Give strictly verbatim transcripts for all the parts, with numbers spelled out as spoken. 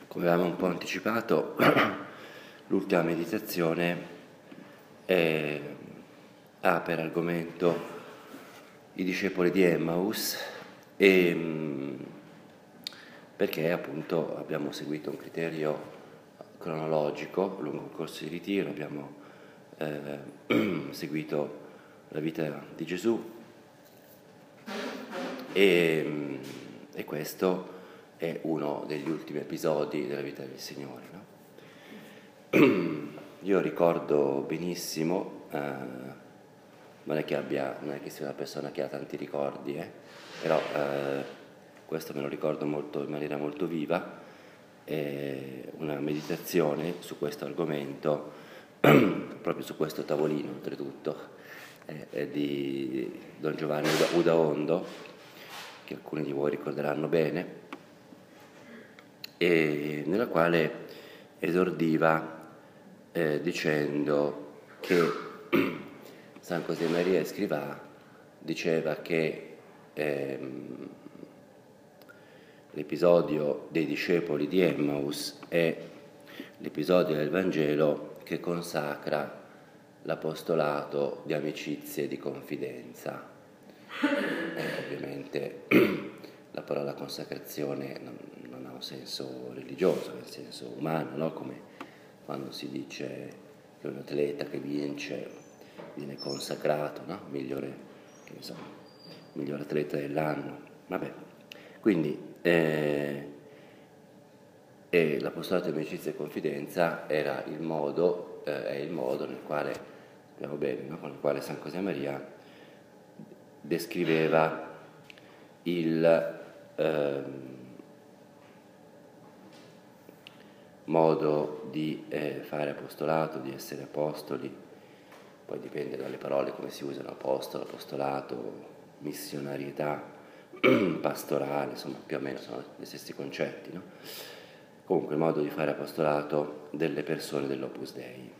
Come avevamo un po' anticipato, l'ultima meditazione è, ha per argomento i discepoli di Emmaus, e, perché appunto abbiamo seguito un criterio cronologico lungo il corso di ritiro, abbiamo eh, seguito la vita di Gesù e, e questo è uno degli ultimi episodi della vita del Signore, no? Io ricordo benissimo, eh, non è che abbia, non è che sia una persona che ha tanti ricordi, eh, però eh, questo me lo ricordo molto, in maniera molto viva, eh, una meditazione su questo argomento, proprio su questo tavolino oltretutto, eh, è di Don Giovanni Udaondo, che alcuni di voi ricorderanno bene, e nella quale esordiva eh, dicendo che San Josemaria Escrivá diceva che ehm, l'episodio dei discepoli di Emmaus è l'episodio del Vangelo che consacra l'apostolato di amicizia e di confidenza. Eh, ovviamente la parola consacrazione non, non ha un senso religioso, nel senso umano, no? Come quando si dice che un atleta che vince viene consacrato, no? Migliore, che ne so, miglior atleta dell'anno. Vabbè, quindi eh, e l'apostolato di amicizia e confidenza era il modo, eh, è il modo nel quale, sappiamo bene, no? Con il quale San Josemaria descriveva il eh, modo di eh, fare apostolato, di essere apostoli. Poi dipende dalle parole come si usano: apostolo, apostolato, missionarietà, pastorale, insomma più o meno sono gli stessi concetti, no? Comunque il modo di fare apostolato delle persone dell'Opus Dei,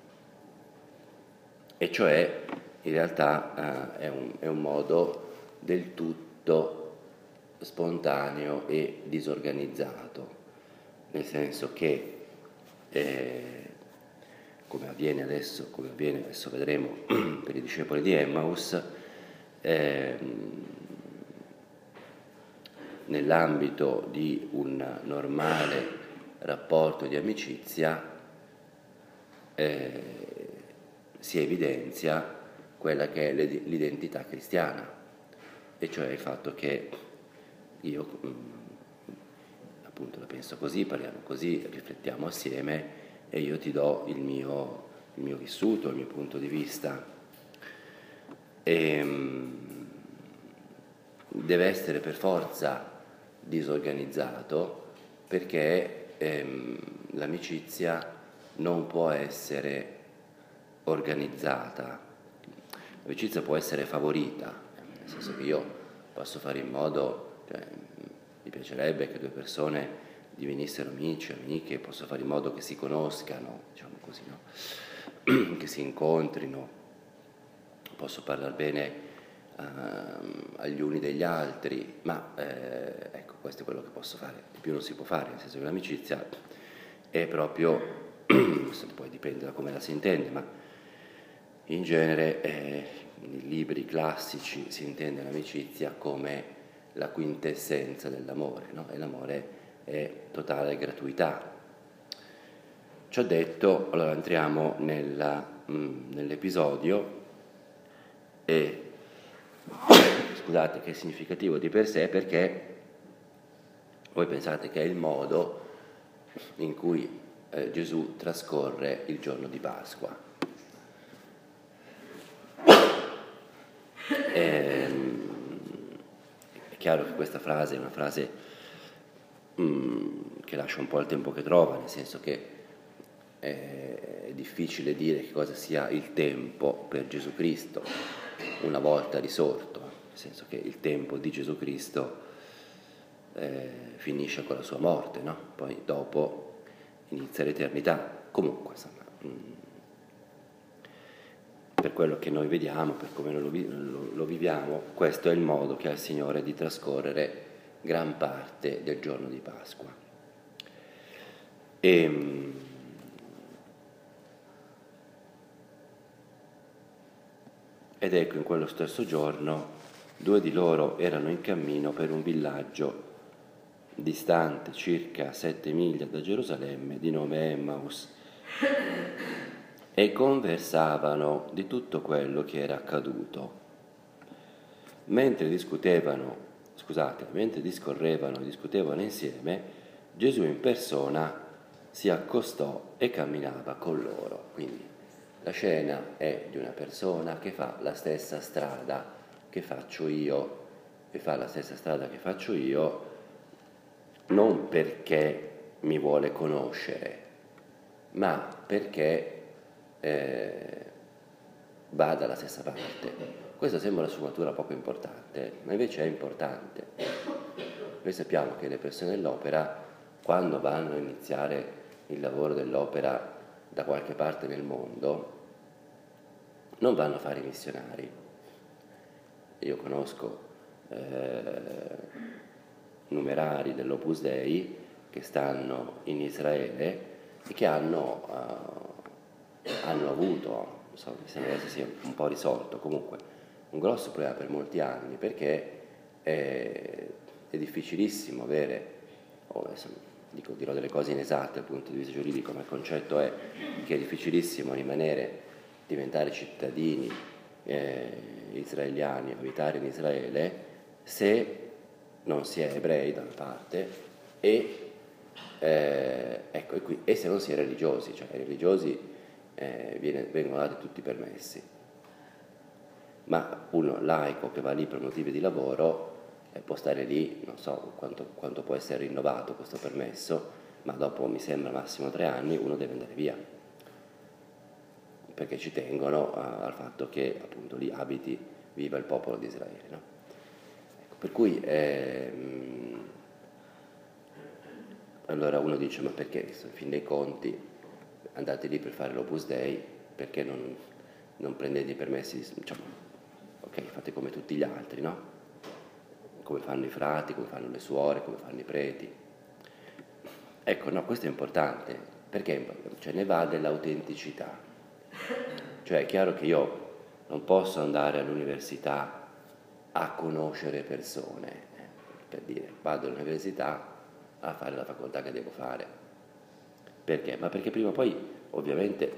e cioè in realtà eh, è, un, è un modo del tutto spontaneo e disorganizzato, nel senso che eh, come avviene adesso, come avviene adesso vedremo per i discepoli di Emmaus, eh, nell'ambito di un normale rapporto di amicizia eh, si evidenzia quella che è l'identità cristiana, e cioè il fatto che io appunto la penso così, parliamo così, riflettiamo assieme e io ti do il mio, il mio vissuto, il mio punto di vista. E, deve essere per forza disorganizzato, perché ehm, l'amicizia non può essere organizzata. L'amicizia può essere favorita, nel senso che io posso fare in modo, cioè, mi piacerebbe che due persone divenissero amici, amiche, posso fare in modo che si conoscano, diciamo così, no? Che si incontrino, posso parlare bene uh, agli uni degli altri, ma eh, ecco, questo è quello che posso fare, di più non si può fare, nel senso che l'amicizia è proprio, poi dipende da come la si intende, ma in genere eh, nei libri classici si intende l'amicizia come la quintessenza dell'amore, no? E l'amore è totale gratuità. Ciò detto, allora entriamo nella, mh, nell'episodio, e scusate che è significativo di per sé, perché voi pensate che è il modo in cui eh, Gesù trascorre il giorno di Pasqua. È, è chiaro che questa frase è una frase mh, che lascia un po' il tempo che trova, nel senso che è difficile dire che cosa sia il tempo per Gesù Cristo una volta risorto, nel senso che il tempo di Gesù Cristo eh, finisce con la sua morte, no? Poi dopo inizia l'eternità. Comunque, insomma, mh, per quello che noi vediamo, per come lo, lo, lo viviamo, questo è il modo che ha il Signore di trascorrere gran parte del giorno di Pasqua. E, ed ecco, in quello stesso giorno due di loro erano in cammino per un villaggio distante circa sette miglia da Gerusalemme, di nome Emmaus, e conversavano di tutto quello che era accaduto. Mentre discutevano, scusate, mentre discorrevano e discutevano insieme, Gesù in persona si accostò e camminava con loro. Quindi la scena è di una persona che fa la stessa strada che faccio io, e fa la stessa strada che faccio io, non perché mi vuole conoscere, ma perché eh, va dalla stessa parte. Questa sembra una sfumatura poco importante, ma invece è importante. Noi sappiamo che le persone dell'opera, quando vanno a iniziare il lavoro dell'opera da qualche parte nel mondo, non vanno a fare i missionari. Io conosco eh, numerari dell'Opus Dei che stanno in Israele e che hanno, uh, hanno avuto, so, mi sembra che sia un po' risolto comunque, un grosso problema per molti anni, perché è, è difficilissimo avere, oh, adesso dico, dirò delle cose inesatte dal punto di vista giuridico, ma il concetto è che è difficilissimo rimanere, diventare cittadini eh, israeliani, abitare in Israele, se non si è ebrei da una parte e, eh, ecco, e, qui, e se non si è religiosi, cioè ai religiosi eh, viene, vengono dati tutti i permessi, ma uno laico che va lì per motivi di lavoro eh, può stare lì, non so quanto, quanto può essere rinnovato questo permesso, ma dopo mi sembra massimo tre anni uno deve andare via, perché ci tengono uh, al fatto che appunto lì abiti, viva il popolo di Israele, no? Ecco, per cui ehm, allora uno dice, ma perché, in fin dei conti, andate lì per fare l'Opus Dei, perché non, non prendete i permessi, diciamo, ok, fate come tutti gli altri, no? Come fanno i frati, come fanno le suore, come fanno i preti. Ecco, no, questo è importante, perché cioè, ne va dell'autenticità. Cioè è chiaro che io non posso andare all'università a conoscere persone, eh, per dire, vado all'università a fare la facoltà che devo fare. Perché? Ma perché prima o poi, ovviamente,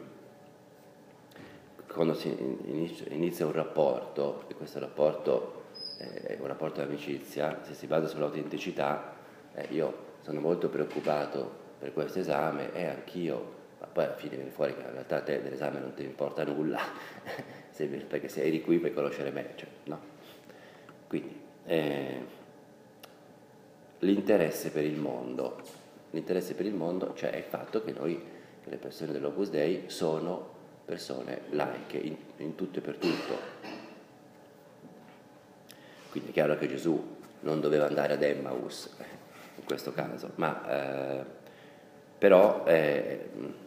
quando si inizia un rapporto, e questo rapporto è un rapporto di amicizia, se si basa sull'autenticità, eh, io sono molto preoccupato per questo esame e anch'io, ma poi alla fine viene fuori che in realtà a te dell'esame non ti importa nulla, perché se eri qui per conoscere me, cioè, no? Quindi eh, l'interesse per il mondo, l'interesse per il mondo, cioè è il fatto che noi, che le persone dell'Opus Dei sono persone laiche in, in tutto e per tutto. Quindi è chiaro che Gesù non doveva andare ad Emmaus in questo caso, ma eh, però eh,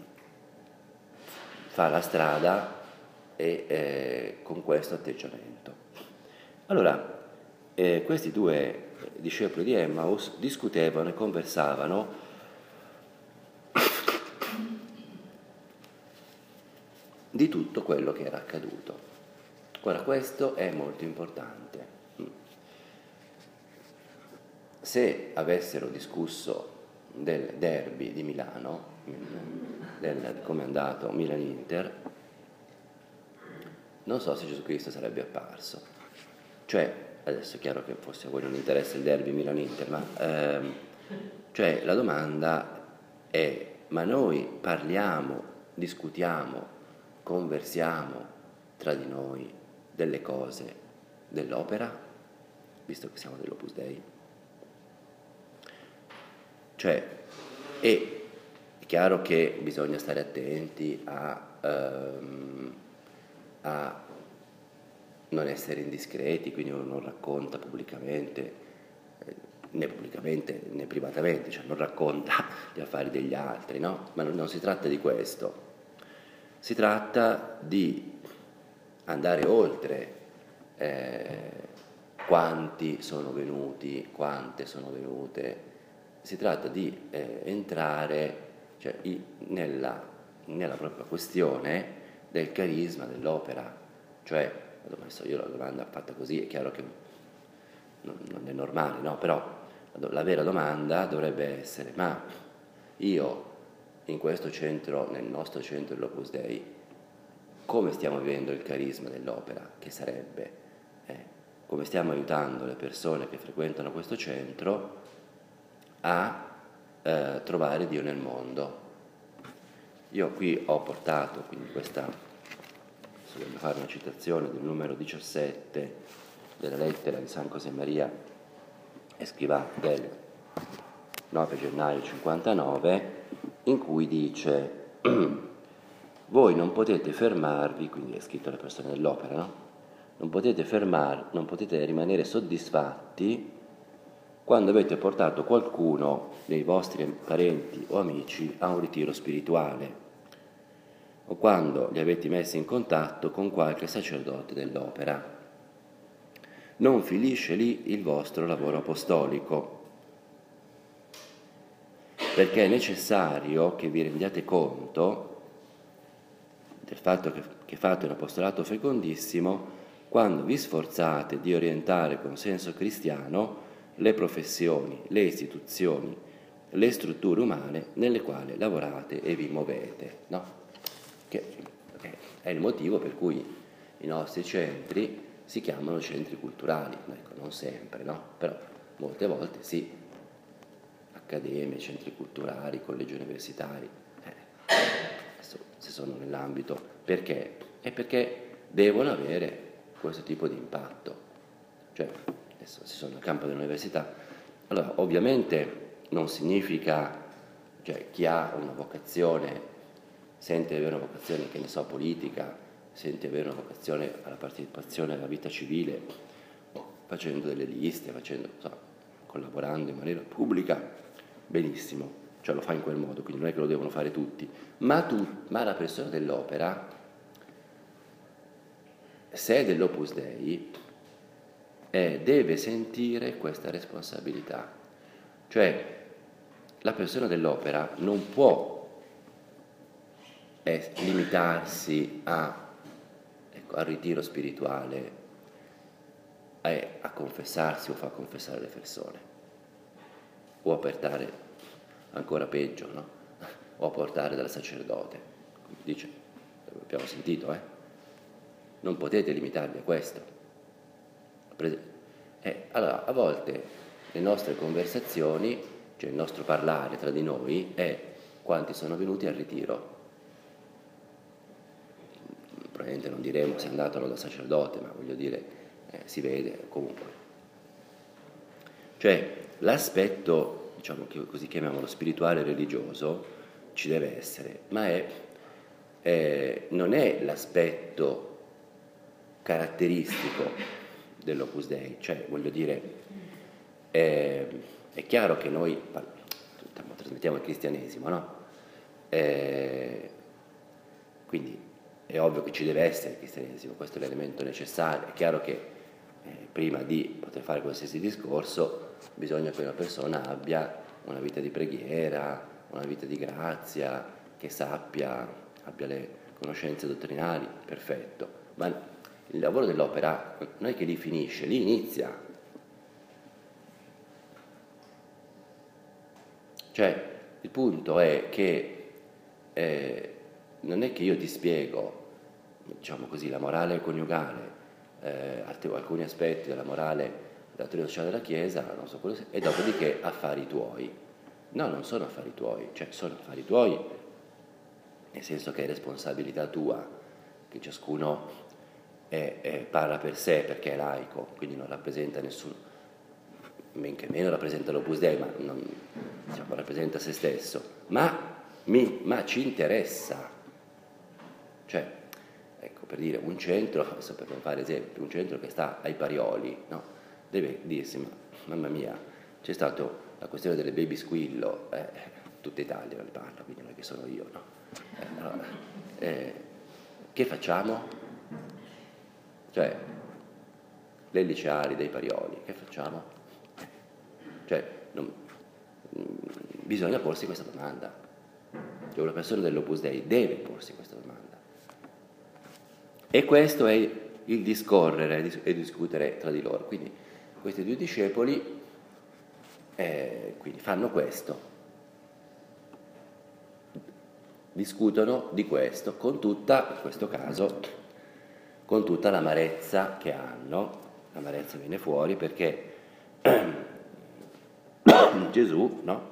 fa la strada e eh, con questo atteggiamento. Allora, eh, questi due discepoli di Emmaus discutevano e conversavano di tutto quello che era accaduto. Ora, questo è molto importante. Se avessero discusso del derby di Milano, del come è andato Milan-Inter, non so se Gesù Cristo sarebbe apparso. Cioè, adesso è chiaro che forse a voi non interessa il derby Milan-Inter, ma ehm, cioè la domanda è, ma noi parliamo, discutiamo, conversiamo tra di noi delle cose dell'opera, visto che siamo dell'Opus Dei? Cioè, è chiaro che bisogna stare attenti a, ehm, a non essere indiscreti, quindi uno non racconta pubblicamente, eh, né pubblicamente né privatamente, cioè non racconta gli affari degli altri, no? Ma non, non si tratta di questo, si tratta di andare oltre eh, quanti sono venuti, quante sono venute, si tratta di eh, entrare cioè, i, nella, nella propria questione del carisma dell'opera. Cioè, io la domanda fatta così, è chiaro che non, non è normale, no? Però la, la vera domanda dovrebbe essere: ma io in questo centro, nel nostro centro dell'Opus Dei, come stiamo vivendo il carisma dell'opera? Che sarebbe? Eh, come stiamo aiutando le persone che frequentano questo centro a eh, trovare Dio nel mondo? Io qui ho portato, quindi questa, se voglio fare una citazione del numero diciassette della lettera di San Josemaria Escrivá del nove gennaio cinquantanove, in cui dice: voi non potete fermarvi, quindi è scritto alle persone dell'opera, no? Non potete fermar, non potete rimanere soddisfatti quando avete portato qualcuno dei vostri parenti o amici a un ritiro spirituale, o quando li avete messi in contatto con qualche sacerdote dell'opera. Non finisce lì il vostro lavoro apostolico, perché è necessario che vi rendiate conto del fatto che, che fate un apostolato fecondissimo quando vi sforzate di orientare con senso cristiano le professioni, le istituzioni, le strutture umane nelle quali lavorate e vi muovete, no? Che è il motivo per cui i nostri centri si chiamano centri culturali, ecco, non sempre, no? Però molte volte sì, accademie, centri culturali, collegi universitari, eh, adesso, se sono nell'ambito, perché? È perché devono avere questo tipo di impatto, cioè adesso se sono nel campo dell'università, allora ovviamente non significa, cioè chi ha una vocazione, sente di avere una vocazione, che ne so, politica, sente di avere una vocazione alla partecipazione alla vita civile, facendo delle liste, facendo, so, collaborando in maniera pubblica, benissimo, cioè lo fa in quel modo, quindi non è che lo devono fare tutti, ma, tu, ma la persona dell'opera, se è dell'Opus Dei, eh, deve sentire questa responsabilità, cioè la persona dell'opera non può eh, limitarsi a, ecco, al ritiro spirituale, a, a confessarsi o far confessare le persone, o a portare, ancora peggio, no? O a portare dal sacerdote, come dice, abbiamo sentito, eh? Non potete limitarvi a questo. Eh, allora, a volte le nostre conversazioni, cioè il nostro parlare tra di noi, è quanti sono venuti al ritiro. Probabilmente non diremo se è andato o no da sacerdote, ma voglio dire, eh, si vede comunque. Cioè, l'aspetto, diciamo che così chiamiamolo, spirituale e religioso, ci deve essere, ma è, eh, non è l'aspetto caratteristico dell'Opus Dei, cioè voglio dire, eh, è chiaro che noi trasmettiamo il cristianesimo, no? Eh, quindi è ovvio che ci deve essere il cristianesimo, questo è l'elemento necessario. È chiaro che eh, prima di poter fare qualsiasi discorso bisogna che una persona abbia una vita di preghiera, una vita di grazia, che sappia, abbia le conoscenze dottrinali, perfetto, ma il lavoro dell'opera non è che lì finisce, lì inizia. Cioè, il punto è che eh, non è che io ti spiego, diciamo così, la morale coniugale, eh, alcuni aspetti della morale, della teoria sociale della Chiesa, non so quello, e dopodiché affari tuoi. No, non sono affari tuoi, cioè sono affari tuoi, nel senso che è responsabilità tua, che ciascuno è, è, parla per sé perché è laico, quindi non rappresenta nessuno, men che meno rappresenta l'Opus Dei, ma non, diciamo, rappresenta se stesso, ma, mi, ma ci interessa. Cioè, ecco, per dire, un centro, adesso per non fare esempio, un centro che sta ai Parioli, no? Deve dirsi, ma mamma mia, c'è stata la questione delle baby squillo, eh, tutta Italia ne parla, quindi non è che sono io, no? Eh, allora, eh, che facciamo? Cioè, le liceali dei Parioli, che facciamo? Cioè, non, bisogna porsi questa domanda. Cioè una persona dell'Opus Dei deve porsi questa domanda. E questo è il discorrere e discutere tra di loro. Quindi questi due discepoli eh, quindi fanno questo. Discutono di questo con tutta, in questo caso, con tutta l'amarezza che hanno. L'amarezza viene fuori perché Gesù, no?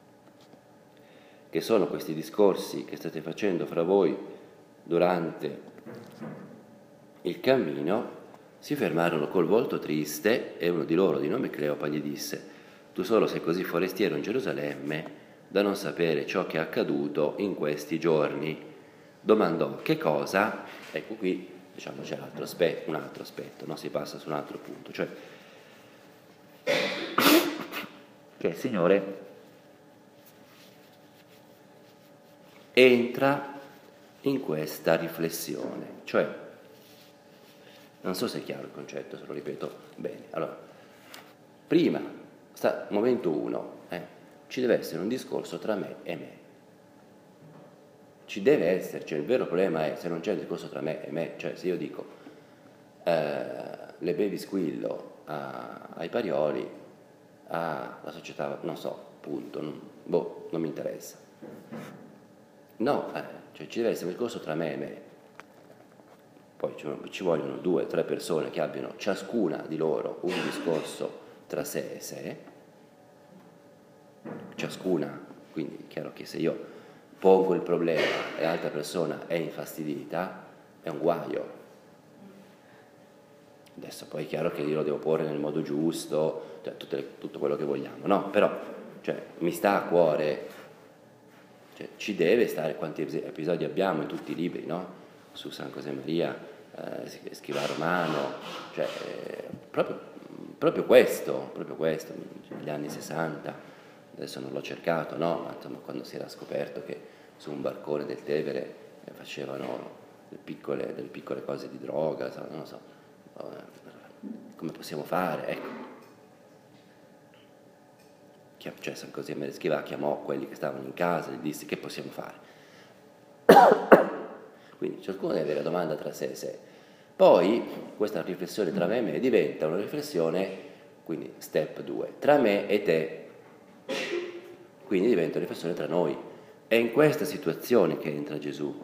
Che sono questi discorsi che state facendo fra voi durante il cammino, si fermarono col volto triste e uno di loro, di nome Cleopa, gli disse: tu solo sei così forestiero in Gerusalemme da non sapere ciò che è accaduto in questi giorni. Domandò: che cosa? Ecco qui, diciamo, c'è l'altro aspetto, un altro aspetto, no? Si passa su un altro punto, cioè che il Signore entra in questa riflessione, cioè, non so se è chiaro il concetto, se lo ripeto bene. Allora, prima, sta, momento uno, eh, ci deve essere un discorso tra me e me. Ci deve essere, cioè il vero problema è se non c'è il discorso tra me e me, cioè se io dico eh, le bevi squillo a, ai Parioli, alla società, non so, punto, non, boh, non mi interessa. No, eh, cioè ci deve essere un discorso tra me e me. Poi ci, ci vogliono due o tre persone che abbiano ciascuna di loro un discorso tra sé e sé, ciascuna, quindi è chiaro che se io pongo il problema e l'altra persona è infastidita, è un guaio. Adesso poi è chiaro che io lo devo porre nel modo giusto, cioè tutte le, tutto quello che vogliamo, no? Però cioè, mi sta a cuore, cioè, ci deve stare, quanti episodi abbiamo in tutti i libri, no? Su San Josemaria, eh, Scrivà Romano, cioè eh, proprio, proprio questo, proprio questo, negli anni sessanta, adesso non l'ho cercato, no? Ma insomma quando si era scoperto che su un barcone del Tevere eh, facevano delle piccole, delle piccole cose di droga, non lo so, come possiamo fare, ecco. Cioè San Josemaria Scrivà chiamò quelli che stavano in casa e gli disse: che possiamo fare? Quindi ciascuno deve avere la domanda tra sé e sé. Poi questa riflessione tra me e me diventa una riflessione, quindi step due, tra me e te, quindi diventa una riflessione tra noi. È in questa situazione che entra Gesù,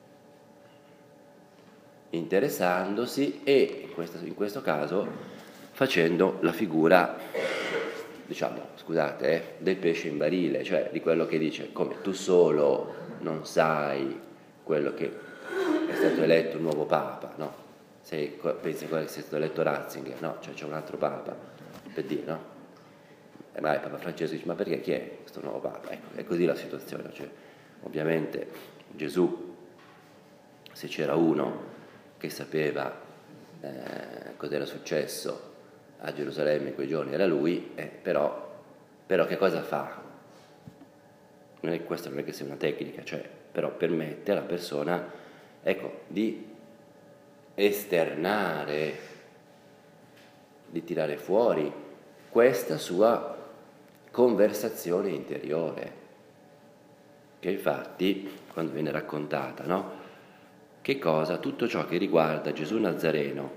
interessandosi e in questo, in questo caso facendo la figura, diciamo, scusate, eh, del pesce in barile, cioè di quello che dice: come tu solo non sai quello che è stato eletto il nuovo Papa, no? Se pensi che sia stato eletto Ratzinger, no? Cioè c'è un altro Papa, per dire, no? E mai Papa Francesco dice: ma perché chi è questo nuovo Papa? Ecco, è così la situazione, cioè, ovviamente Gesù, se c'era uno che sapeva eh, cos'era successo a Gerusalemme in quei giorni, era lui, eh, però, però che cosa fa? Non è, questa non è che sia una tecnica, cioè, però permette alla persona, ecco, di esternare, di tirare fuori questa sua conversazione interiore, che infatti, quando viene raccontata, no? Che cosa? Tutto ciò che riguarda Gesù Nazareno,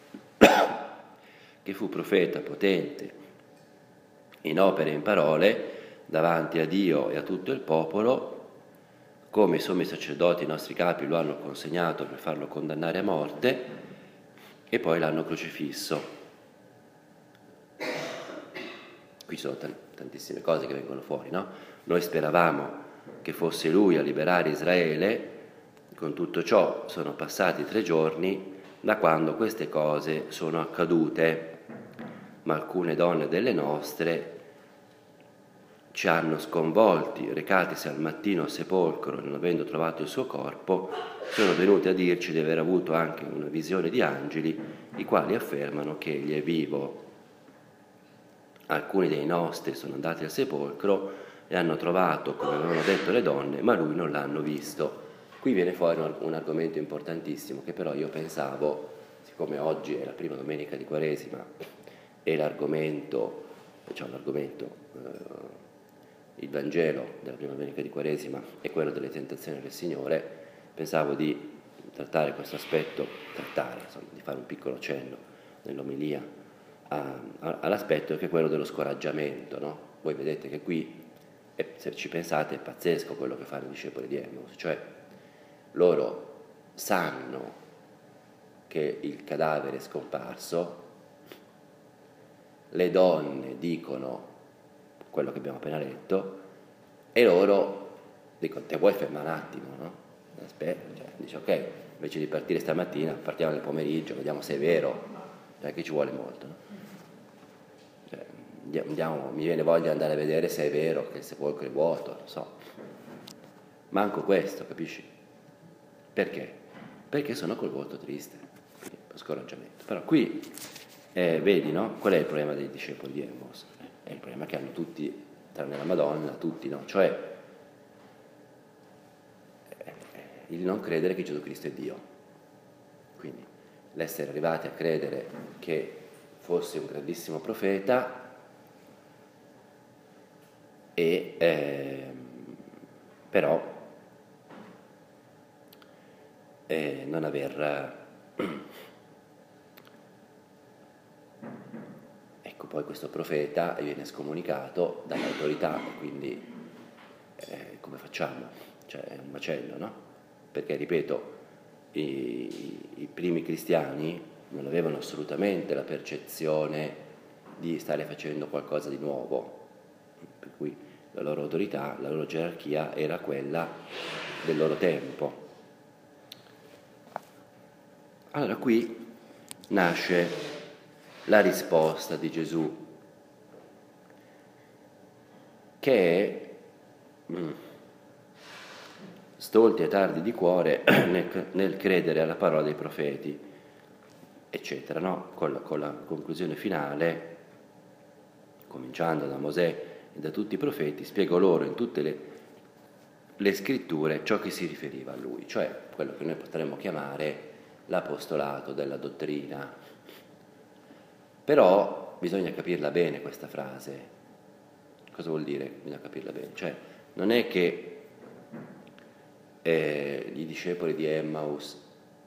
che fu profeta potente in opere e in parole davanti a Dio e a tutto il popolo, come i sommi sacerdoti, i nostri capi, lo hanno consegnato per farlo condannare a morte e poi l'hanno crocifisso. Qui sono t- tantissime cose che vengono fuori, no? Noi speravamo che fosse lui a liberare Israele. Con tutto ciò sono passati tre giorni da quando queste cose sono accadute, ma alcune donne delle nostre ci hanno sconvolti, recatisi al mattino al sepolcro, non avendo trovato il suo corpo, sono venute a dirci di aver avuto anche una visione di angeli, i quali affermano che egli è vivo. Alcuni dei nostri sono andati al sepolcro e hanno trovato, come avevano detto le donne, ma lui non l'hanno visto. Qui viene fuori un, un argomento importantissimo che però io pensavo, siccome oggi è la prima domenica di Quaresima e l'argomento, cioè un argomento eh, il Vangelo della prima domenica di Quaresima e quello delle tentazioni del Signore, pensavo di trattare questo aspetto, trattare, insomma, di fare un piccolo cenno nell'omelia a, a, all'aspetto che è quello dello scoraggiamento, no? Voi vedete che qui, e se ci pensate, è pazzesco quello che fanno i discepoli di Emmaus, cioè loro sanno che il cadavere è scomparso, le donne dicono quello che abbiamo appena letto e loro dicono: te vuoi fermare un attimo, no? Aspetta, cioè, dice ok, invece di partire stamattina partiamo nel pomeriggio, vediamo se è vero, cioè che ci vuole molto, no? Cioè, andiamo, mi viene voglia di andare a vedere se è vero che il sepolcro è vuoto, non so, manco questo, capisci? Perché? Perché sono col volto triste, quindi lo scoraggiamento. Però qui eh, vedi, no? Qual è il problema dei discepoli di Emmaus? È il problema che hanno tutti, tranne la Madonna, tutti, no? Cioè eh, il non credere che Gesù Cristo è Dio. Quindi l'essere arrivati a credere che fosse un grandissimo profeta e eh, però eh, non aver ecco, poi questo profeta viene scomunicato dall'autorità, quindi eh, come facciamo? Cioè è un macello, no? Perché, ripeto, i, i primi cristiani non avevano assolutamente la percezione di stare facendo qualcosa di nuovo, per cui la loro autorità, la loro gerarchia era quella del loro tempo. Allora qui nasce la risposta di Gesù, che è mm, stolti e tardi di cuore nel, nel credere alla parola dei profeti, eccetera, no? Con la, con la conclusione finale, cominciando da Mosè e da tutti i profeti, spiego loro in tutte le, le scritture ciò che si riferiva a lui, cioè quello che noi potremmo chiamare l'apostolato della dottrina. Però bisogna capirla bene questa frase. Cosa vuol dire? Bisogna capirla bene. Cioè, non è che eh, i discepoli di Emmaus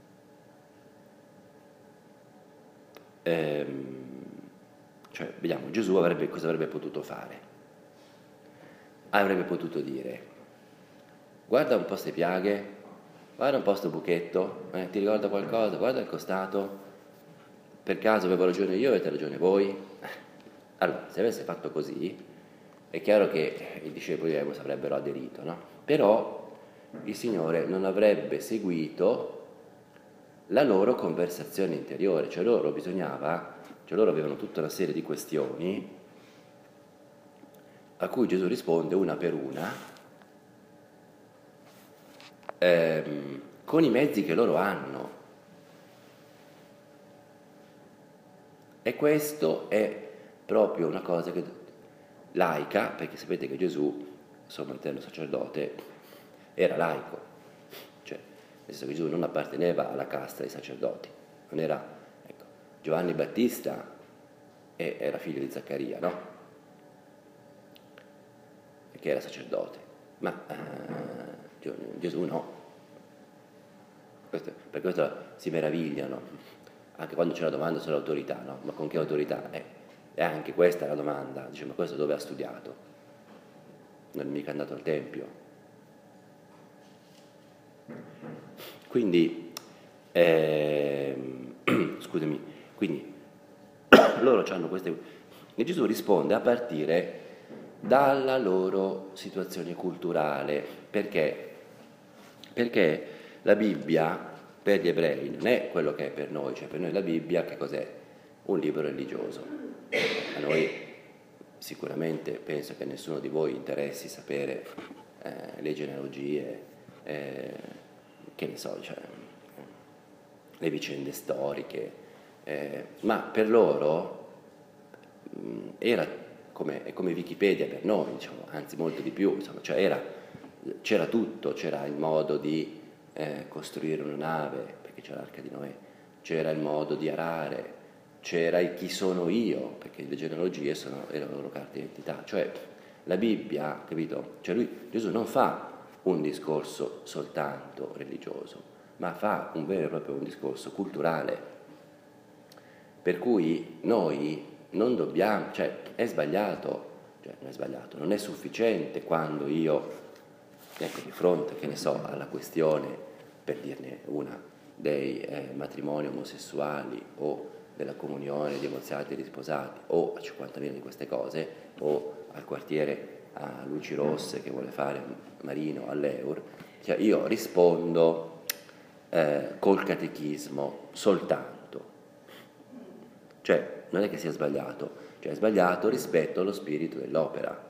ehm, cioè, vediamo, Gesù avrebbe, cosa avrebbe potuto fare? Avrebbe potuto dire: guarda un po' ste piaghe, guarda un po' sto buchetto, eh, ti ricorda qualcosa? Guarda il costato, per caso avevo ragione io, avete ragione voi? Allora, se avesse fatto così, è chiaro che i discepoli di Emmaus avrebbero aderito, no? Però il Signore non avrebbe seguito la loro conversazione interiore, cioè loro bisognava, cioè loro avevano tutta una serie di questioni a cui Gesù risponde una per una, ehm, con i mezzi che loro hanno. E questo è proprio una cosa che, laica, perché sapete che Gesù, sommo eterno sacerdote, era laico, cioè nel senso che Gesù non apparteneva alla casta dei sacerdoti, non era, ecco, Giovanni Battista era figlio di Zaccaria, no? Che era sacerdote, ma eh, Gesù no. Questo, per questo si meravigliano, anche quando c'è la domanda sull'autorità, no? Ma con che autorità? Eh, e anche questa è la domanda, dice: ma questo dove ha studiato? Non è mica andato al Tempio. Quindi, eh, scusami, quindi loro hanno queste... E Gesù risponde a partire dalla loro situazione culturale. Perché? Perché la Bibbia per gli ebrei non è quello che è per noi, cioè per noi la Bibbia che cos'è? Un libro religioso. A noi sicuramente penso che nessuno di voi interessi sapere eh, le genealogie, eh, che ne so, cioè, le vicende storiche, eh, ma per loro mh, era come, è come Wikipedia per noi, diciamo, anzi molto di più, insomma, cioè era, c'era tutto, c'era il modo di eh, costruire una nave, perché c'era l'arca di Noè, c'era il modo di arare, c'era il chi sono io, perché le genealogie sono, erano la loro carta di identità, cioè la Bibbia, capito? Cioè lui, Gesù non fa un discorso soltanto religioso, ma fa un vero e proprio un discorso culturale, per cui noi non dobbiamo, cioè è sbagliato, cioè non è sbagliato, non è sufficiente quando io, ecco, di fronte, che ne so, alla questione, per dirne una, dei eh, matrimoni omosessuali o della comunione, divorziati e risposati, o a cinquantamila di queste cose, o al quartiere a luci rosse che vuole fare Marino all'Eur, cioè io rispondo eh, col catechismo soltanto. Cioè, non è che sia sbagliato, cioè è sbagliato rispetto allo spirito dell'opera.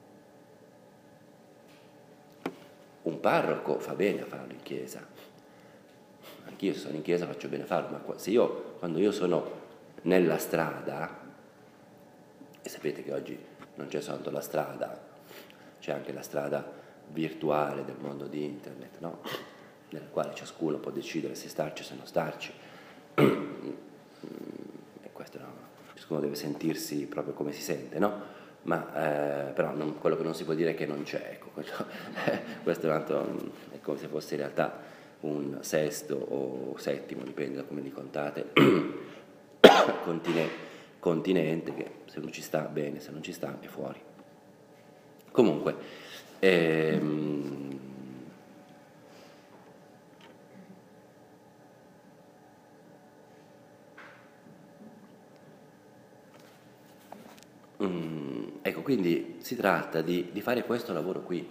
Un parroco fa bene a farlo in chiesa, anch'io se sono in chiesa faccio bene a farlo, ma se io, quando io sono nella strada, e sapete che oggi non c'è soltanto la strada, c'è anche la strada virtuale del mondo di internet, no? Nella quale ciascuno può decidere se starci o se non starci, e questo no, ciascuno deve sentirsi proprio come si sente, no? Ma eh, però non, quello che non si può dire è che non c'è, ecco, quello, eh, questo è un altro, è come se fosse in realtà un sesto o settimo, dipende da come li contate, continente, continente che se non ci sta bene, se non ci sta è fuori. Comunque, ehm, mm, ecco, quindi si tratta di, di fare questo lavoro qui.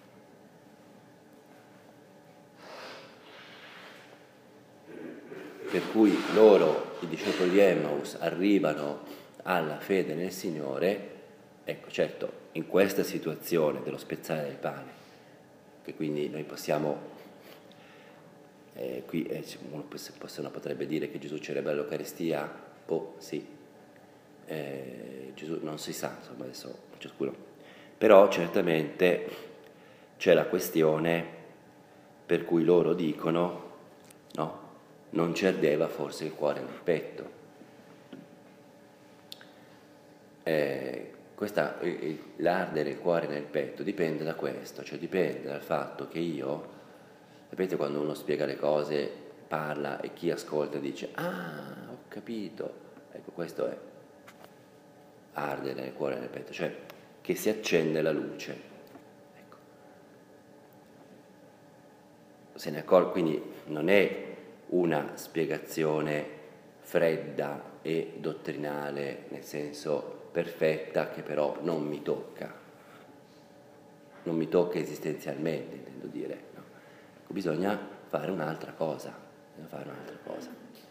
Per cui loro, i discepoli di Emmaus, arrivano alla fede nel Signore, ecco, certo, in questa situazione dello spezzare del pane, che quindi noi possiamo, eh, qui eh, uno, uno potrebbe dire che Gesù celebra l'Eucaristia, oh sì, eh, Gesù non si sa, insomma adesso ciascuno, però certamente c'è la questione per cui loro dicono, no? Non ci ardeva forse il cuore nel petto. Eh, questa, l'ardere il cuore nel petto dipende da questo, cioè dipende dal fatto che io, sapete quando uno spiega le cose, parla e chi ascolta dice ah, ho capito, ecco questo è ardere nel cuore nel petto, cioè che si accende la luce. Ecco. Se ne accorge, quindi non è una spiegazione fredda e dottrinale, nel senso perfetta, che però non mi tocca, non mi tocca esistenzialmente, intendo dire. No? Bisogna fare un'altra cosa, bisogna fare un'altra cosa.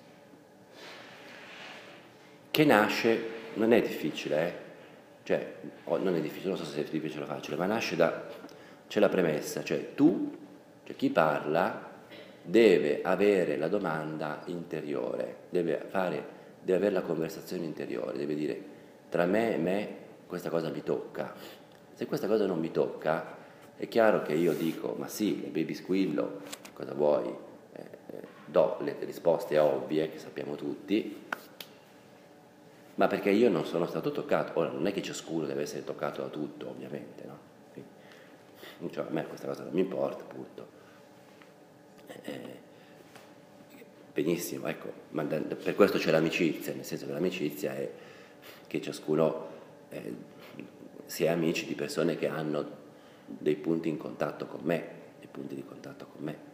Che nasce, non è difficile, eh? Cioè, non è difficile, non so se è difficile o facile, ma nasce da, c'è la premessa, cioè tu, cioè chi parla, deve avere la domanda interiore, deve, fare, deve avere la conversazione interiore, deve dire tra me e me questa cosa mi tocca. Se questa cosa non mi tocca, è chiaro che io dico ma sì, il baby squillo, cosa vuoi? Eh, eh, do le risposte ovvie che sappiamo tutti, ma perché io non sono stato toccato. Ora non è che ciascuno deve essere toccato da tutto, ovviamente, no? Quindi, cioè, a me questa cosa non mi importa, appunto. Eh, benissimo, ecco, ma da, per questo c'è l'amicizia, nel senso che l'amicizia è che ciascuno eh, sia amici di persone che hanno dei punti in contatto con me, dei punti di contatto con me.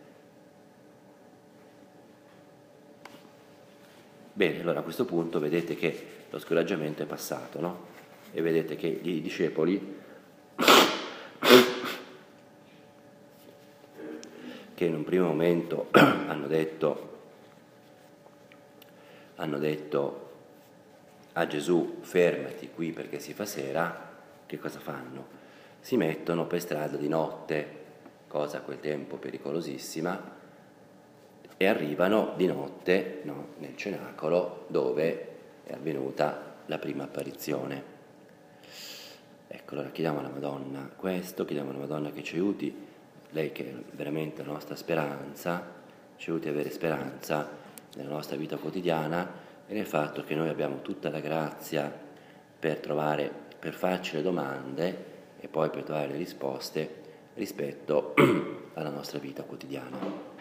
Bene, allora a questo punto vedete che lo scoraggiamento è passato, no? E vedete che i discepoli che in un primo momento hanno detto, hanno detto a Gesù fermati qui perché si fa sera, che cosa fanno? Si mettono per strada di notte, cosa a quel tempo pericolosissima, e arrivano di notte, no, nel cenacolo dove è avvenuta la prima apparizione. Ecco, allora chiediamo alla Madonna questo, chiediamo alla Madonna che ci aiuti, lei che è veramente la nostra speranza, ci aiuti a avere speranza nella nostra vita quotidiana e nel fatto che noi abbiamo tutta la grazia per trovare, per farci le domande e poi per trovare le risposte rispetto alla nostra vita quotidiana.